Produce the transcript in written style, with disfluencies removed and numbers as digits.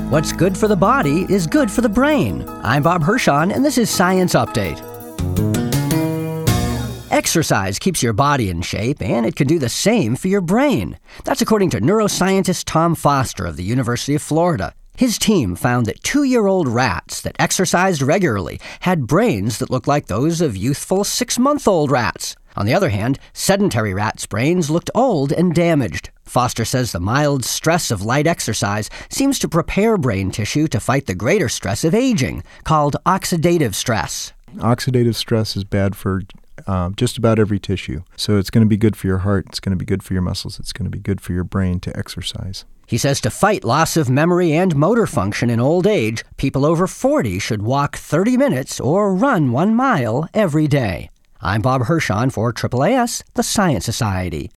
What's good for the body is good for the brain. I'm Bob Hirschon, and this is Science Update. Exercise keeps your body in shape, and it can do the same for your brain. That's according to neuroscientist Tom Foster of the University of Florida. His team found that 2-year-old rats that exercised regularly had brains that looked like those of youthful 6-month-old rats. On the other hand, sedentary rats' brains looked old and damaged. Foster says the mild stress of light exercise seems to prepare brain tissue to fight the greater stress of aging, called oxidative stress. Oxidative stress is bad for just about every tissue. So it's going to be good for your heart, it's going to be good for your muscles, it's going to be good for your brain to exercise. He says to fight loss of memory and motor function in old age, people over 40 should walk 30 minutes or run 1 mile every day. I'm Bob Hirschon for AAAS, the Science Society.